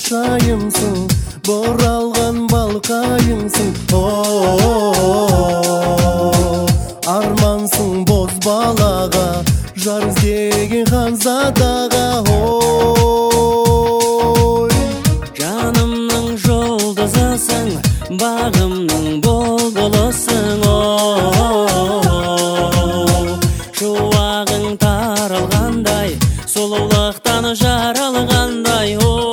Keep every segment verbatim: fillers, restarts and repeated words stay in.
шайымсың, боралған балқайымсың. Армансың боз балаға, жар іздеген ханзадаға. Жанымның жұлдызысың, бағымның бұлбұлысың. Шуағың таралғандай, сұлулықтан жаралғандай.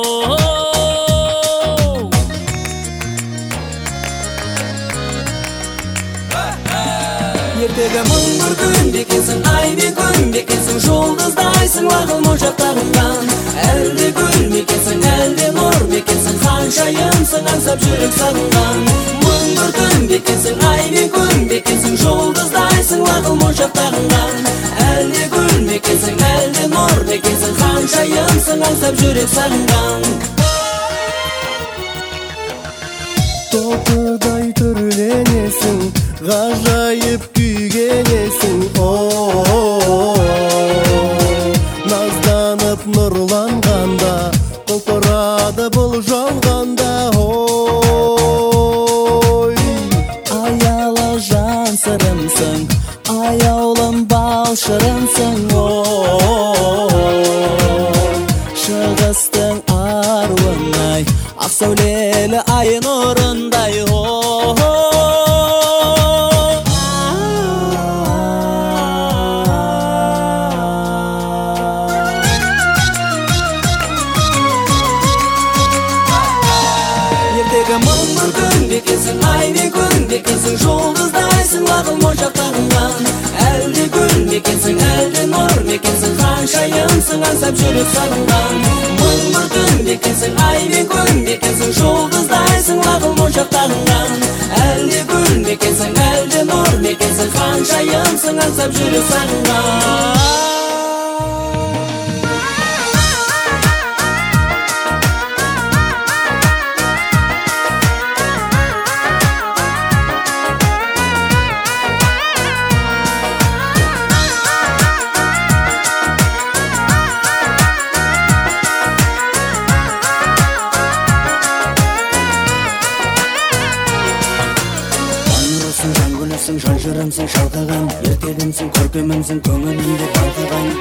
Ертегі мың бір күн бекенсің, ай бен күн бекенсің, жұлдыздайсың лағыл моншақтағыңнан. Әлде гүл мекенсің, әлде нұр мекенсің, ханшайымсың аңсап жүрек сағынған. Мың бір күн бекенсің, ай бен күн бекенсің, жұлдыздайсың лағыл моншақтағыңнан. Әлде гүл мекенсің, әлде нұр мекенсің, ханшайымсың аңсап жүрек сағынған. Топыдай түрленесің, ғажайып күйгенесің. Назданып нұрланғанда, құлпырады бұл жалғанда. Аялы жан сырымсың, аяулым бал шырымсың. Шығыстың аруынай, ақ сәулелі ай нұрындай. Ертегі мың бір күн бекенсің, ай бен күн бекенсің, жұлдыздайсың лағыл моншақтағыңнан. Әлде гүл мекенсің, әлде нұр мекенсің, ханшайымсың аңсап жүрек сағынған. Мың бір күн бекенсің, ай бен күн бекенсің, жұлдыздайсың лағыл моншақтағыңнан. Әлде гүл мекенсің, әлде нұр мекенсің, ханшайымсың аңсап жүрек сағынған. Жан гүлісің, жан жырымсың шалқыған, ертегімсің, көркемімсің, көңілімде балқыған.